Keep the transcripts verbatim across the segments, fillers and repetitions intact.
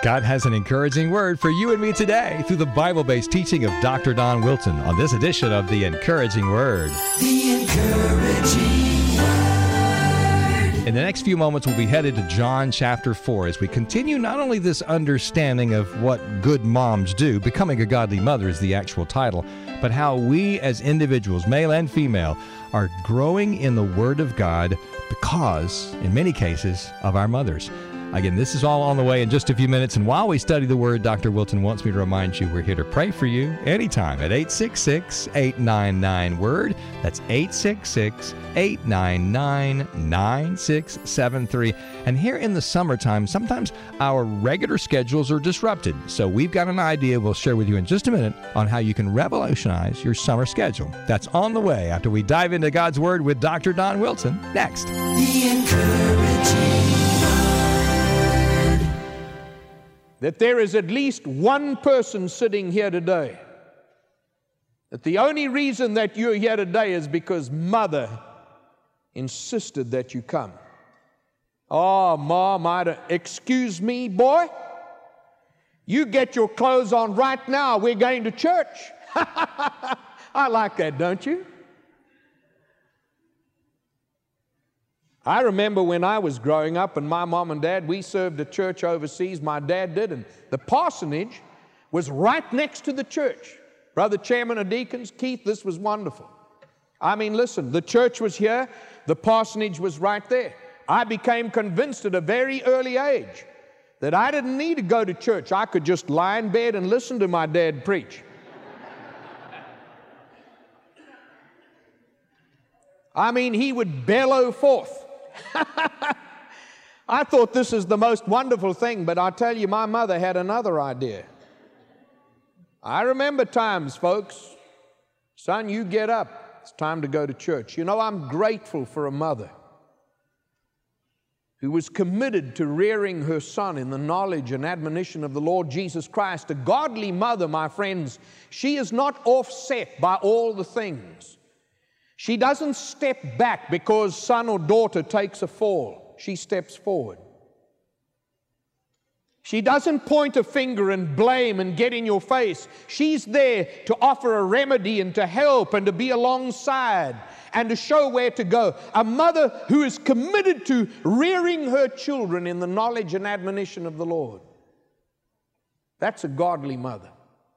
God has an encouraging word for you and me today through the Bible-based teaching of Doctor Don Wilson on this edition of The Encouraging Word. The Encouraging Word. In the next few moments, we'll be headed to John chapter four as we continue not only this understanding of what good moms do, becoming a godly mother is the actual title, but how we as individuals, male and female, are growing in the Word of God because, in many cases, of our mothers. Again, this is all on the way in just a few minutes, and while we study the Word, Doctor Wilson wants me to remind you we're here to pray for you anytime at eight six six, eight nine nine, WORD. That's eight six six, eight nine nine, nine six seven three. And here in the summertime, sometimes our regular schedules are disrupted, so we've got an idea we'll share with you in just a minute on how you can revolutionize your summer schedule. That's on the way after we dive into God's Word with Doctor Don Wilson next. The Encouraging That there is at least one person sitting here today, that the only reason that you're here today is because Mother insisted that you come. Oh, Mom, I don't, excuse me, boy? You get your clothes on right now. We're going to church. I like that, don't you? I remember when I was growing up and my mom and dad, we served a church overseas, my dad did, and the parsonage was right next to the church. Brother Chairman of Deacons, Keith, this was wonderful. I mean, listen, the church was here, the parsonage was right there. I became convinced at a very early age that I didn't need to go to church. I could just lie in bed and listen to my dad preach. I mean, he would bellow forth. I thought this is the most wonderful thing, but I tell you, my mother had another idea. I remember times, folks, son, you get up. It's time to go to church. You know, I'm grateful for a mother who was committed to rearing her son in the knowledge and admonition of the Lord Jesus Christ. A godly mother, my friends, she is not offset by all the things. She doesn't step back because son or daughter takes a fall. She steps forward. She doesn't point a finger and blame and get in your face. She's there to offer a remedy and to help and to be alongside and to show where to go. A mother who is committed to rearing her children in the knowledge and admonition of the Lord. That's a godly mother.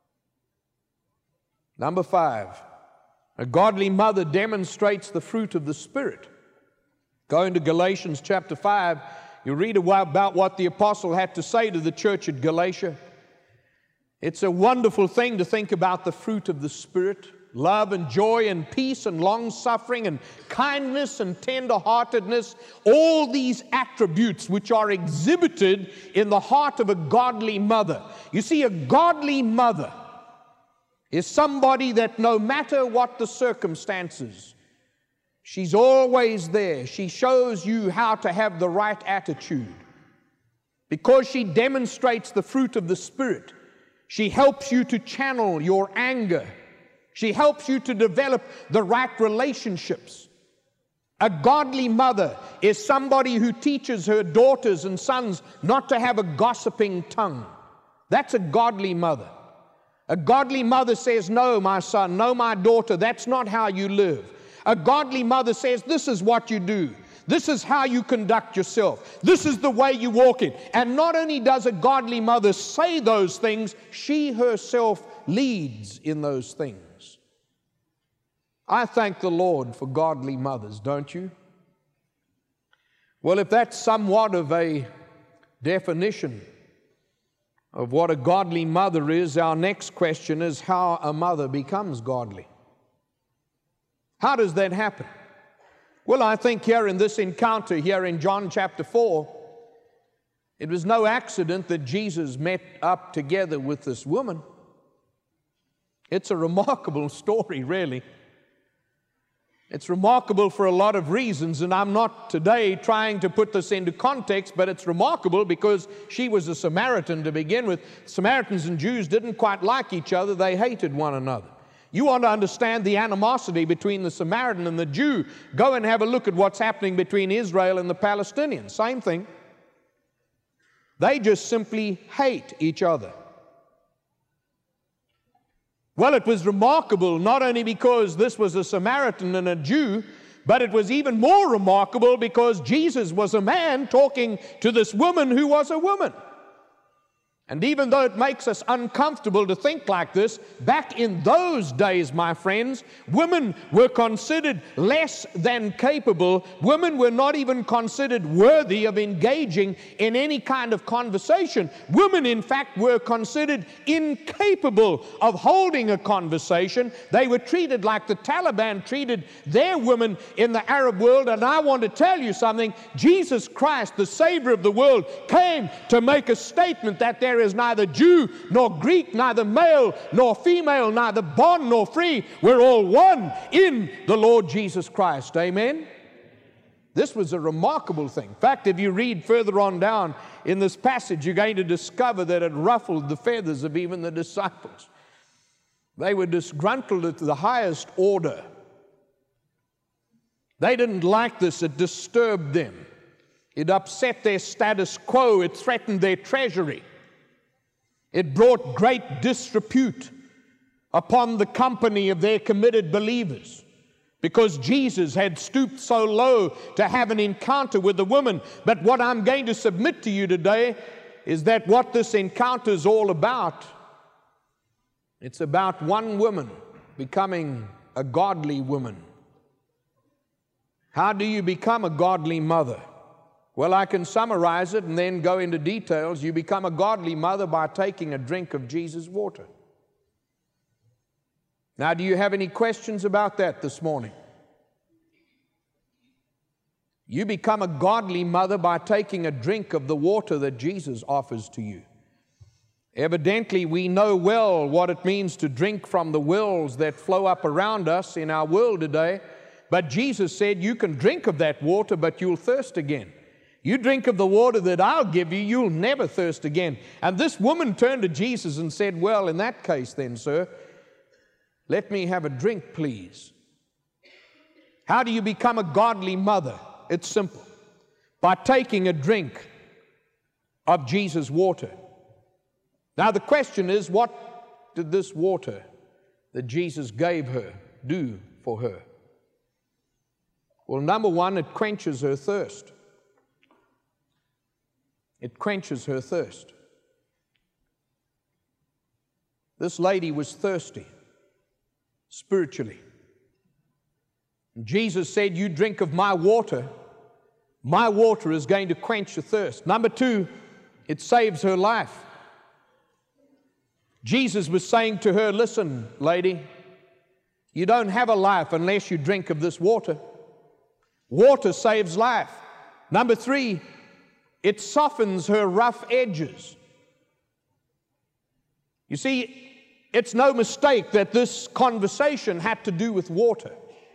Number five. A godly mother demonstrates the fruit of the Spirit. Going to Galatians chapter five, you read about what the apostle had to say to the church at Galatia. It's a wonderful thing to think about the fruit of the Spirit. Love and joy and peace and long-suffering and kindness and tender-heartedness. All these attributes which are exhibited in the heart of a godly mother. You see, a godly mother is somebody that no matter what the circumstances, she's always there. She shows you how to have the right attitude. Because she demonstrates the fruit of the Spirit, she helps you to channel your anger. She helps you to develop the right relationships. A godly mother is somebody who teaches her daughters and sons not to have a gossiping tongue. That's a godly mother. A godly mother says, no, my son, no, my daughter, that's not how you live. A godly mother says, this is what you do. This is how you conduct yourself. This is the way you walk in. And not only does a godly mother say those things, she herself leads in those things. I thank the Lord for godly mothers, don't you? Well, if that's somewhat of a definition of what a godly mother is, our next question is how a mother becomes godly. How does that happen? Well, I think here in this encounter, here in John chapter four, it was no accident that Jesus met up together with this woman. It's a remarkable story, really. It's remarkable for a lot of reasons, and I'm not today trying to put this into context, but it's remarkable because she was a Samaritan to begin with. Samaritans and Jews didn't quite like each other. They hated one another. You want to understand the animosity between the Samaritan and the Jew, go and have a look at what's happening between Israel and the Palestinians. Same thing. They just simply hate each other. Well, it was remarkable not only because this was a Samaritan and a Jew, but it was even more remarkable because Jesus was a man talking to this woman who was a woman. And even though it makes us uncomfortable to think like this, back in those days, my friends, women were considered less than capable. Women were not even considered worthy of engaging in any kind of conversation. Women, in fact, were considered incapable of holding a conversation. They were treated like the Taliban treated their women in the Arab world. And I want to tell you something. Jesus Christ, the Savior of the world, came to make a statement that there There is neither Jew nor Greek, neither male nor female, neither bond nor free. We're all one in the Lord Jesus Christ. Amen? This was a remarkable thing. In fact, if you read further on down in this passage, you're going to discover that it ruffled the feathers of even the disciples. They were disgruntled at the highest order. They didn't like this. It disturbed them. It upset their status quo. It threatened their treasury. It brought great disrepute upon the company of their committed believers because Jesus had stooped so low to have an encounter with the woman. But what I'm going to submit to you today is that what this encounter is all about, it's about one woman becoming a godly woman. How do you become a godly mother? Well, I can summarize it and then go into details. You become a godly mother by taking a drink of Jesus' water. Now, do you have any questions about that this morning? You become a godly mother by taking a drink of the water that Jesus offers to you. Evidently, we know well what it means to drink from the wells that flow up around us in our world today. But Jesus said, you can drink of that water, but you'll thirst again. You drink of the water that I'll give you, you'll never thirst again. And this woman turned to Jesus and said, well, in that case then, sir, let me have a drink, please. How do you become a godly mother? It's simple. By taking a drink of Jesus' water. Now the question is, what did this water that Jesus gave her do for her? Well, number one, it quenches her thirst. It quenches her thirst. This lady was thirsty spiritually. And Jesus said, you drink of my water, my water is going to quench your thirst. Number two, it saves her life. Jesus was saying to her, listen, lady, you don't have a life unless you drink of this water. Water saves life. Number three, it softens her rough edges. You see, it's no mistake that this conversation had to do with water.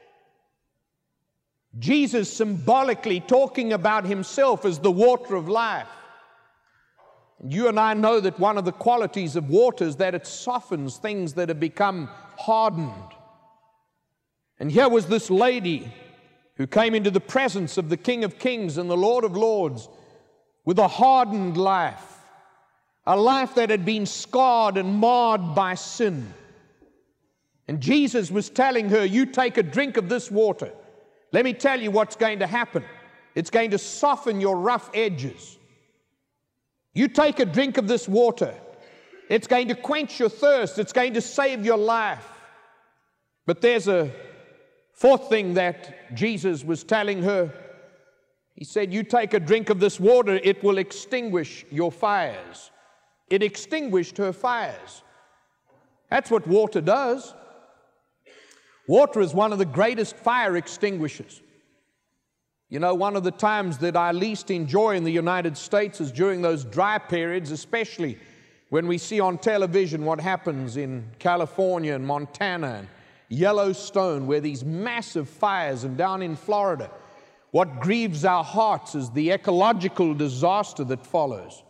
Jesus symbolically talking about himself as the water of life. You and I know that one of the qualities of water is that it softens things that have become hardened. And here was this lady who came into the presence of the King of Kings and the Lord of Lords with a hardened life, a life that had been scarred and marred by sin. And Jesus was telling her, you take a drink of this water. Let me tell you what's going to happen. It's going to soften your rough edges. You take a drink of this water. It's going to quench your thirst. It's going to save your life. But there's a fourth thing that Jesus was telling her. He said, you take a drink of this water, it will extinguish your fires. It extinguished her fires. That's what water does. Water is one of the greatest fire extinguishers. You know, one of the times that I least enjoy in the United States is during those dry periods, especially when we see on television what happens in California and Montana and Yellowstone, where these massive fires, and down in Florida. What grieves our hearts is the ecological disaster that follows.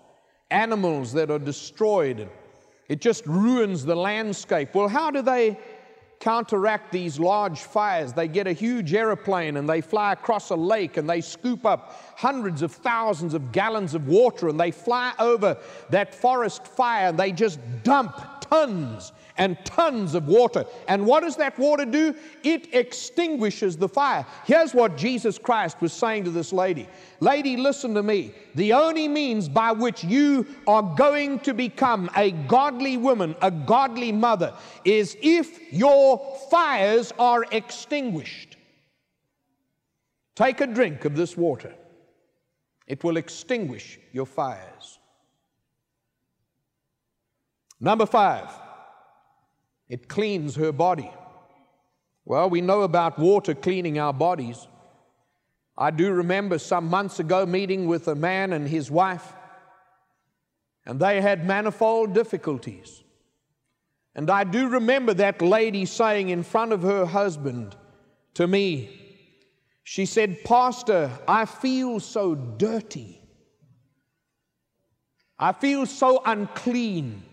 Animals that are destroyed, and it just ruins the landscape. Well, how do they counteract these large fires. They get a huge airplane and they fly across a lake and they scoop up hundreds of thousands of gallons of water and they fly over that forest fire and they just dump tons and tons of water. And what does that water do? It extinguishes the fire. Here's what Jesus Christ was saying to this lady. Lady, listen to me. The only means by which you are going to become a godly woman, a godly mother, is if your fires are extinguished. Take a drink of this water. It will extinguish your fires. Number five, it cleans her body. Well, we know about water cleaning our bodies. I do remember some months ago meeting with a man and his wife, and they had manifold difficulties. And I do remember that lady saying in front of her husband to me, she said, "Pastor, I feel so dirty. I feel so unclean.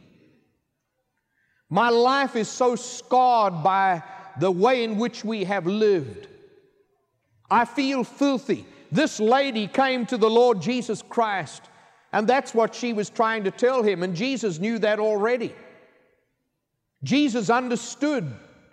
My life is so scarred by the way in which we have lived. I feel filthy." This lady came to the Lord Jesus Christ, and that's what she was trying to tell him, and Jesus knew that already. Jesus understood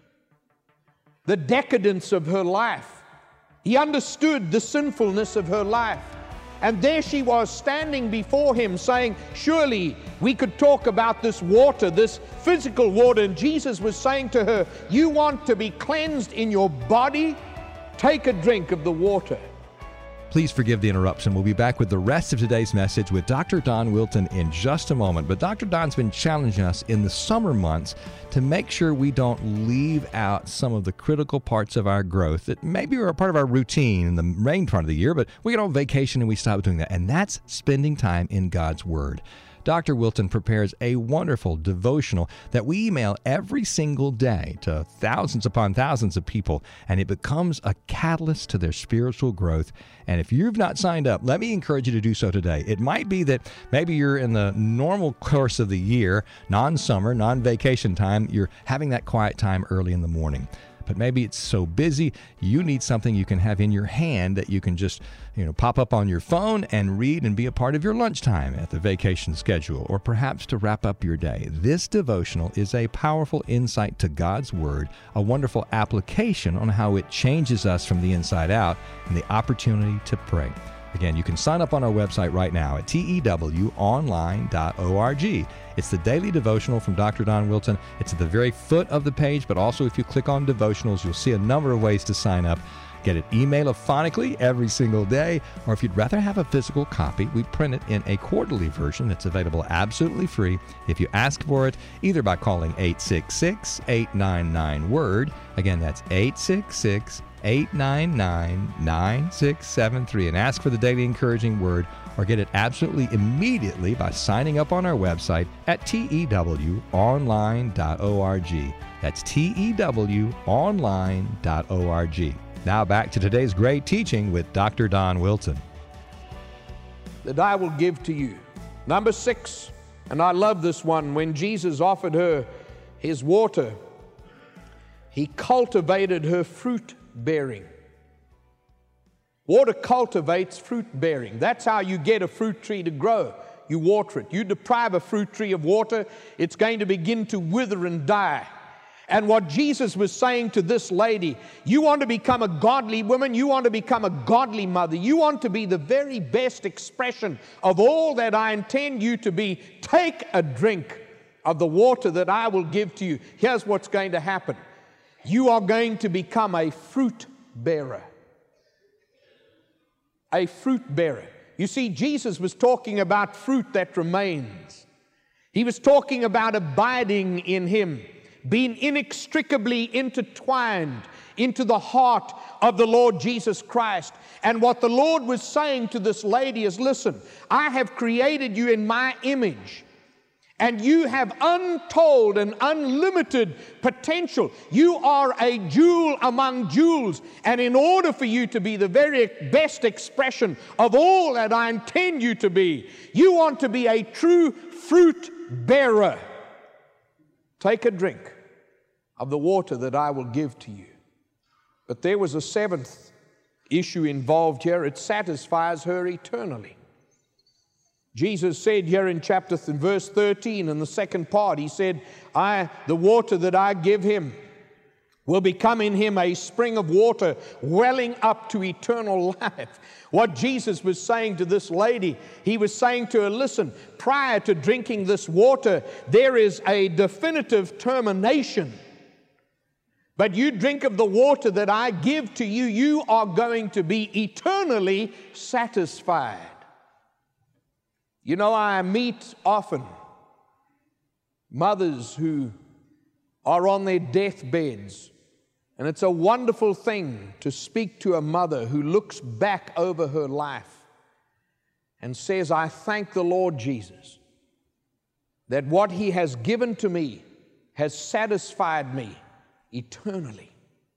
the decadence of her life. He understood the sinfulness of her life. And there she was standing before him saying, surely we could talk about this water, this physical water. And Jesus was saying to her, you want to be cleansed in your body? Take a drink of the water. Please forgive the interruption. We'll be back with the rest of today's message with Doctor Don Wilton in just a moment. But Doctor Don's been challenging us in the summer months to make sure we don't leave out some of the critical parts of our growth that maybe are a part of our routine in the main part of the year, but we get on vacation and we stop doing that. And that's spending time in God's Word. Doctor Wilton prepares a wonderful devotional that we email every single day to thousands upon thousands of people, and it becomes a catalyst to their spiritual growth. And if you've not signed up, let me encourage you to do so today. It might be that maybe you're in the normal course of the year, non-summer, non-vacation time, you're having that quiet time early in the morning. But maybe it's so busy, you need something you can have in your hand that you can just, you know, pop up on your phone and read and be a part of your lunchtime at the vacation schedule, or perhaps to wrap up your day. This devotional is a powerful insight to God's Word, a wonderful application on how it changes us from the inside out, and the opportunity to pray. Again, you can sign up on our website right now at T E W online dot org. It's the daily devotional from Doctor Don Wilton. It's at the very foot of the page, but also if you click on devotionals, you'll see a number of ways to sign up. Get it email-ophonically every single day, or if you'd rather have a physical copy, we print it in a quarterly version that's available absolutely free if you ask for it, either by calling eight six six, eight nine nine, WORD. Again, that's eight six six, eight nine nine, nine six seven three, and ask for the Daily Encouraging Word, or get it absolutely immediately by signing up on our website at T E W online dot org. That's T E W online dot org. Now back to today's great teaching with Doctor Don Wilton. That I will give to you. Number six, and I love this one, when Jesus offered her his water, he cultivated her fruit bearing. Water cultivates fruit bearing. That's how you get a fruit tree to grow. You water it. You deprive a fruit tree of water, it's going to begin to wither and die. And what Jesus was saying to this lady, you want to become a godly woman, you want to become a godly mother, you want to be the very best expression of all that I intend you to be, take a drink of the water that I will give to you. Here's what's going to happen. You are going to become a fruit bearer. A fruit bearer. You see, Jesus was talking about fruit that remains. He was talking about abiding in Him, being inextricably intertwined into the heart of the Lord Jesus Christ. And what the Lord was saying to this lady is, listen, I have created you in my image, and you have untold and unlimited potential. You are a jewel among jewels. And in order for you to be the very best expression of all that I intend you to be, you want to be a true fruit bearer. Take a drink of the water that I will give to you. But there was a seventh issue involved here. It satisfies her eternally. Jesus said here in chapter th- verse thirteen, in the second part, he said, I, the water that I give him will become in him a spring of water welling up to eternal life. What Jesus was saying to this lady, he was saying to her, listen, prior to drinking this water, there is a definitive termination. But you drink of the water that I give to you, you are going to be eternally satisfied. You know, I meet often mothers who are on their deathbeds, and it's a wonderful thing to speak to a mother who looks back over her life and says, I thank the Lord Jesus that what He has given to me has satisfied me eternally.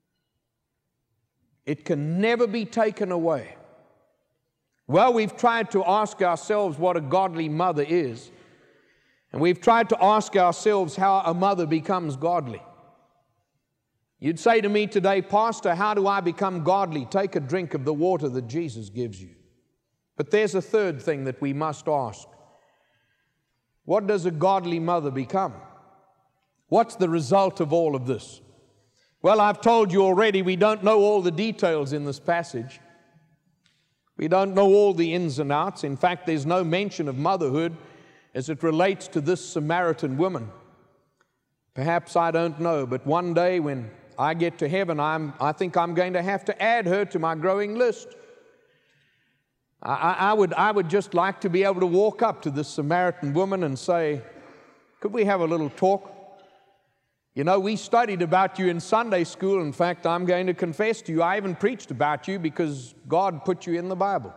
It can never be taken away. Well, we've tried to ask ourselves what a godly mother is, and we've tried to ask ourselves how a mother becomes godly. You'd say to me today, Pastor, how do I become godly? Take a drink of the water that Jesus gives you. But there's a third thing that we must ask. What does a godly mother become? What's the result of all of this? Well, I've told you already, we don't know all the details in this passage. We don't know all the ins and outs. In fact, there's no mention of motherhood as it relates to this Samaritan woman. Perhaps I don't know, but one day when I get to heaven, I'm, I think I'm going to have to add her to my growing list. I, I, I, would, I would just like to be able to walk up to this Samaritan woman and say, could we have a little talk? You know, we studied about you in Sunday school. In fact, I'm going to confess to you, I even preached about you because God put you in the Bible.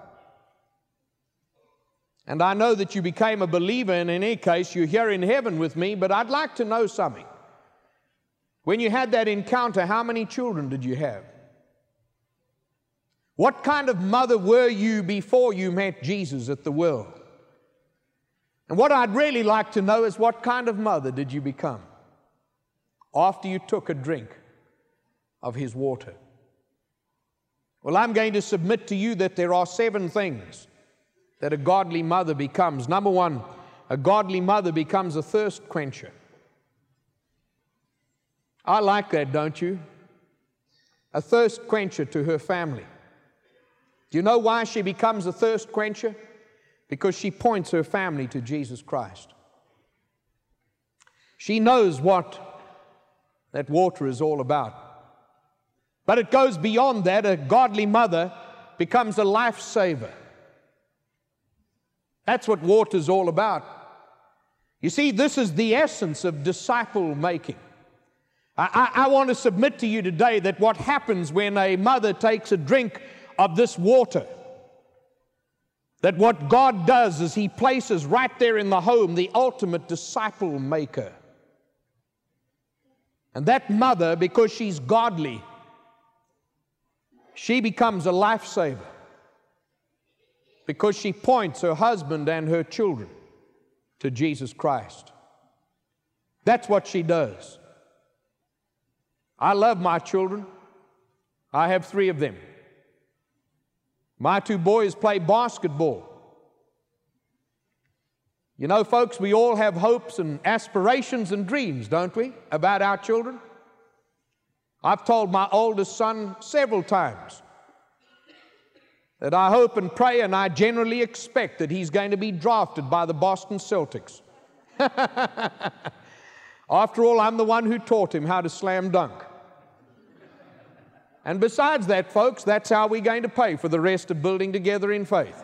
And I know that you became a believer, and in any case, you're here in heaven with me, but I'd like to know something. When you had that encounter, how many children did you have? What kind of mother were you before you met Jesus at the well? And what I'd really like to know is what kind of mother did you become after you took a drink of His water? Well, I'm going to submit to you that there are seven things that a godly mother becomes. Number one, a godly mother becomes a thirst quencher. I like that, don't you? A thirst quencher to her family. Do you know why she becomes a thirst quencher? Because she points her family to Jesus Christ. She knows what that water is all about. But it goes beyond that. A godly mother becomes a lifesaver. That's what water's all about. You see, this is the essence of disciple making. I, I, I want to submit to you today that what happens when a mother takes a drink of this water, that what God does is He places right there in the home the ultimate disciple maker. And that mother, because she's godly, she becomes a lifesaver because she points her husband and her children to Jesus Christ. That's what she does. I love my children. I have three of them. My two boys play basketball. You know, folks, we all have hopes and aspirations and dreams, don't we, about our children? I've told my oldest son several times that I hope and pray and I generally expect that he's going to be drafted by the Boston Celtics. After all, I'm the one who taught him how to slam dunk. And besides that, folks, that's how we're going to pay for the rest of building together in faith.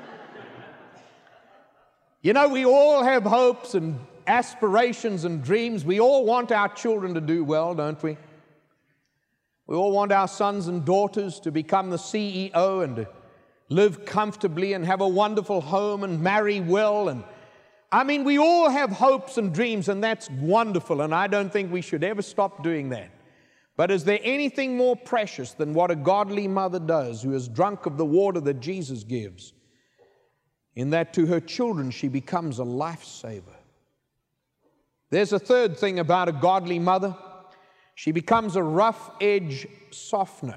You know, we all have hopes and aspirations and dreams. We all want our children to do well, don't we? We all want our sons and daughters to become the C E O and to live comfortably and have a wonderful home and marry well. And I mean, we all have hopes and dreams, and that's wonderful, and I don't think we should ever stop doing that. But is there anything more precious than what a godly mother does who has drunk of the water that Jesus gives? In that to her children she becomes a lifesaver. There's a third thing about a godly mother. She becomes a rough edge softener.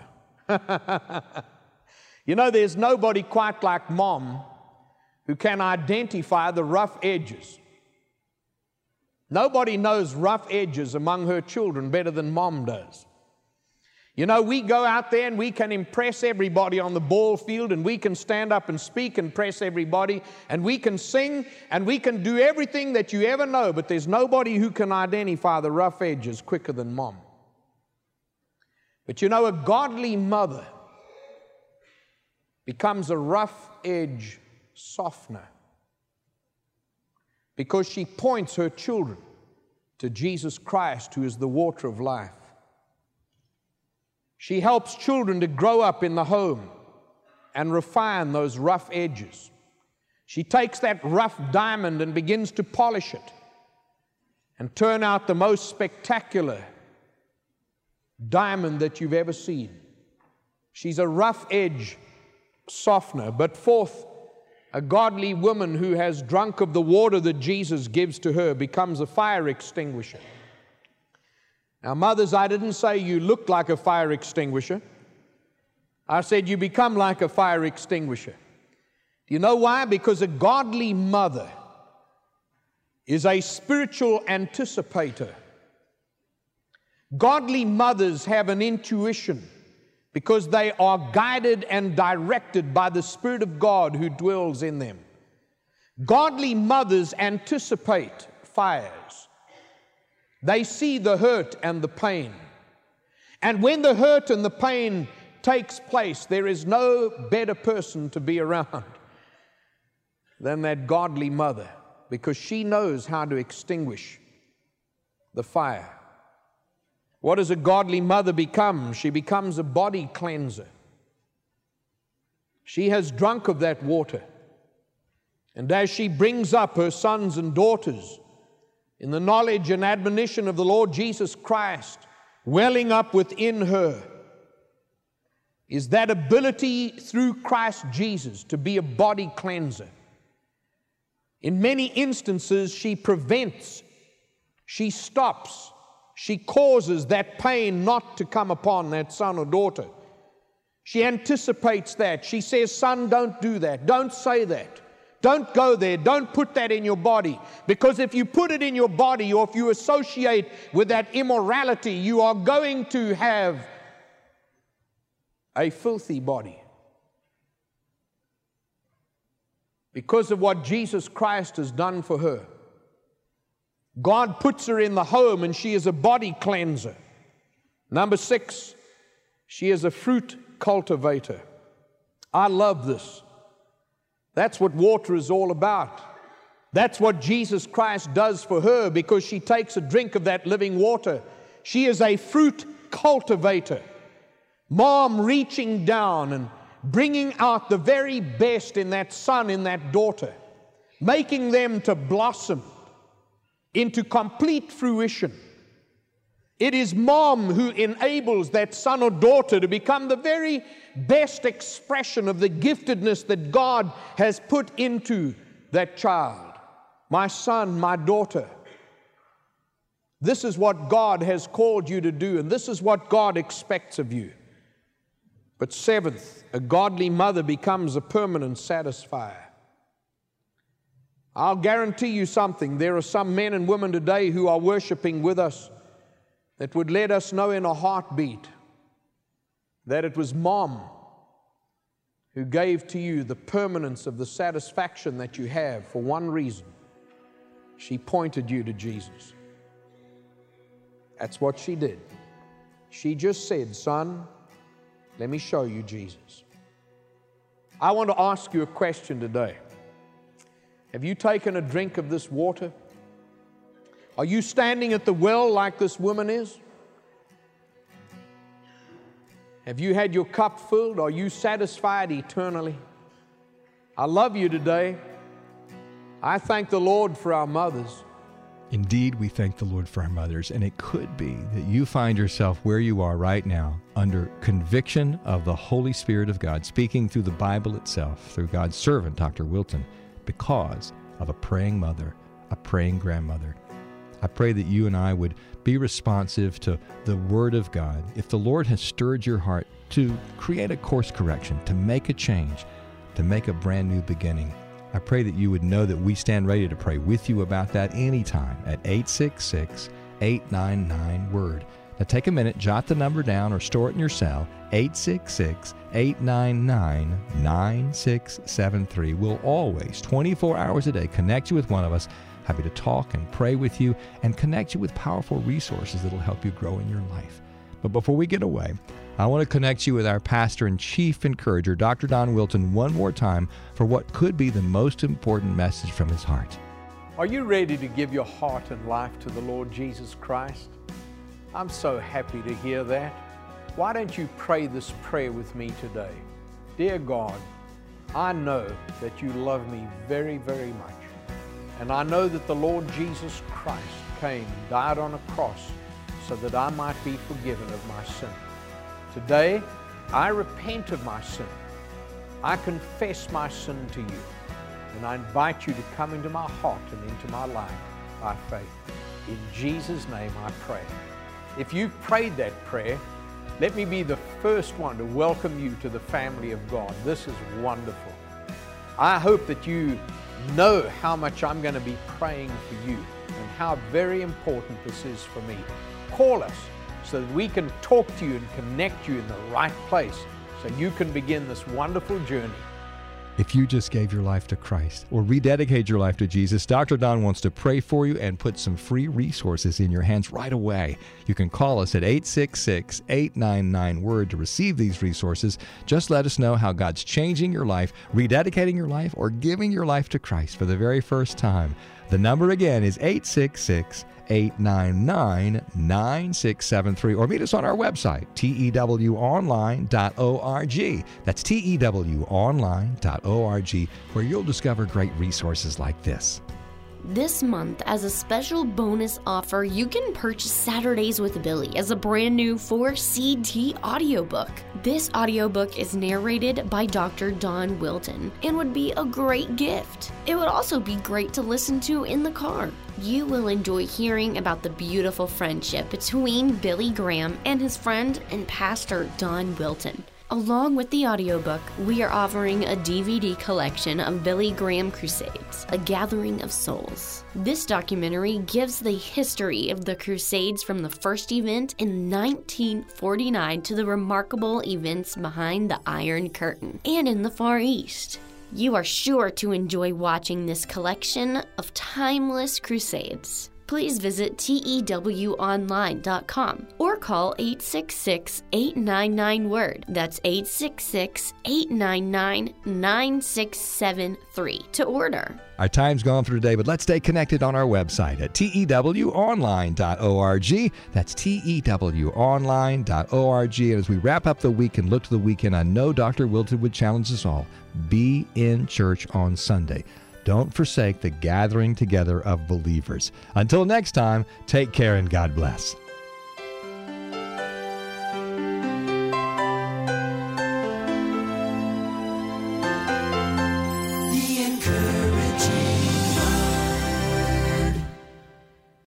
You know, there's nobody quite like Mom who can identify the rough edges. Nobody knows rough edges among her children better than Mom does. You know, we go out there and we can impress everybody on the ball field, and we can stand up and speak and impress everybody, and we can sing and we can do everything that you ever know, but there's nobody who can identify the rough edges quicker than Mom. But you know, a godly mother becomes a rough edge softener because she points her children to Jesus Christ, who is the water of life. She helps children to grow up in the home and refine those rough edges. She takes that rough diamond and begins to polish it and turn out the most spectacular diamond that you've ever seen. She's a rough edge softener. But fourth, a godly woman who has drunk of the water that Jesus gives to her becomes a fire extinguisher. Now, mothers, I didn't say you look like a fire extinguisher. I said you become like a fire extinguisher. Do you know why? Because a godly mother is a spiritual anticipator. Godly mothers have an intuition because they are guided and directed by the Spirit of God who dwells in them. Godly mothers anticipate fires. They see the hurt and the pain. And when the hurt and the pain takes place, there is no better person to be around than that godly mother, because she knows how to extinguish the fire. What does a godly mother become? She becomes a body cleanser. She has drunk of that water. And as she brings up her sons and daughters in the knowledge and admonition of the Lord Jesus Christ, welling up within her is that ability through Christ Jesus to be a body cleanser. In many instances, she prevents, she stops, she causes that pain not to come upon that son or daughter. She anticipates that. She says, son, don't do that. Don't say that. Don't go there. Don't put that in your body. Because if you put it in your body, or if you associate with that immorality, you are going to have a filthy body. Because of what Jesus Christ has done for her. God puts her in the home and she is a body cleanser. Number six, she is a fruit cultivator. I love this. That's what water is all about. That's what Jesus Christ does for her, because she takes a drink of that living water. She is a fruit cultivator. Mom reaching down and bringing out the very best in that son, in that daughter, making them to blossom into complete fruition. It is mom who enables that son or daughter to become the very best expression of the giftedness that God has put into that child. My son, my daughter. This is what God has called you to do, and this is what God expects of you. But seventh, a godly mother becomes a permanent satisfier. I'll guarantee you something. There are some men and women today who are worshiping with us that would let us know in a heartbeat that it was mom who gave to you the permanence of the satisfaction that you have for one reason. She pointed you to Jesus. That's what she did. She just said, son, let me show you Jesus. I want to ask you a question today. Have you taken a drink of this water? Are you standing at the well like this woman is? Have you had your cup filled? Are you satisfied eternally? I love you today. I thank the Lord for our mothers. Indeed, we thank the Lord for our mothers, and it could be that you find yourself where you are right now under conviction of the Holy Spirit of God, speaking through the Bible itself, through God's servant, Doctor Wilton, because of a praying mother, a praying grandmother. I pray that you and I would be responsive to the Word of God. If the Lord has stirred your heart to create a course correction, to make a change, to make a brand new beginning, I pray that you would know that we stand ready to pray with you about that anytime at eight six six, eight nine nine, WORD. Now take a minute, jot the number down or store it in your cell, eight six six, eight nine nine, nine six seven three. We'll always, twenty-four hours a day, connect you with one of us. Happy to talk and pray with you and connect you with powerful resources that will help you grow in your life. But before we get away, I want to connect you with our pastor and chief encourager, Doctor Don Wilton, one more time for what could be the most important message from his heart. Are you ready to give your heart and life to the Lord Jesus Christ? I'm so happy to hear that. Why don't you pray this prayer with me today? Dear God, I know that you love me very, very much. And I know that the Lord Jesus Christ came and died on a cross so that I might be forgiven of my sin. Today, I repent of my sin. I confess my sin to you. And I invite you to come into my heart and into my life by faith. In Jesus' name I pray. If you've prayed that prayer, let me be the first one to welcome you to the family of God. This is wonderful. I hope that you know how much I'm going to be praying for you and how very important this is for me. Call us so that we can talk to you and connect you in the right place so you can begin this wonderful journey. If you just gave your life to Christ or rededicated your life to Jesus, Doctor Don wants to pray for you and put some free resources in your hands right away. You can call us at eight six six, eight nine nine, WORD to receive these resources. Just let us know how God's changing your life, rededicating your life, or giving your life to Christ for the very first time. The number again is eight six six, eight nine nine, nine six seven three, or meet us on our website, T E W online dot org. That's T E W online dot org, where you'll discover great resources like this. This month, as a special bonus offer, you can purchase Saturdays with Billy as a brand new four C D audiobook. This audiobook is narrated by Doctor Don Wilton and would be a great gift. It would also be great to listen to in the car. You will enjoy hearing about the beautiful friendship between Billy Graham and his friend and pastor Don Wilton. Along with the audiobook, we are offering a D V D collection of Billy Graham Crusades, A Gathering of Souls. This documentary gives the history of the Crusades from the first event in nineteen forty-nine to the remarkable events behind the Iron Curtain and in the Far East. You are sure to enjoy watching this collection of timeless crusades. Please visit T E W online dot com or call eight six six, eight nine nine, WORD. That's eight six six, eight nine nine, nine six seven three to order. Our time's gone for today, but let's stay connected on our website at T E W online dot org. That's T E W online dot org. And as we wrap up the week and look to the weekend, I know Doctor Wilton would challenge us all. Be in church on Sunday. Don't forsake the gathering together of believers. Until next time, take care and God bless.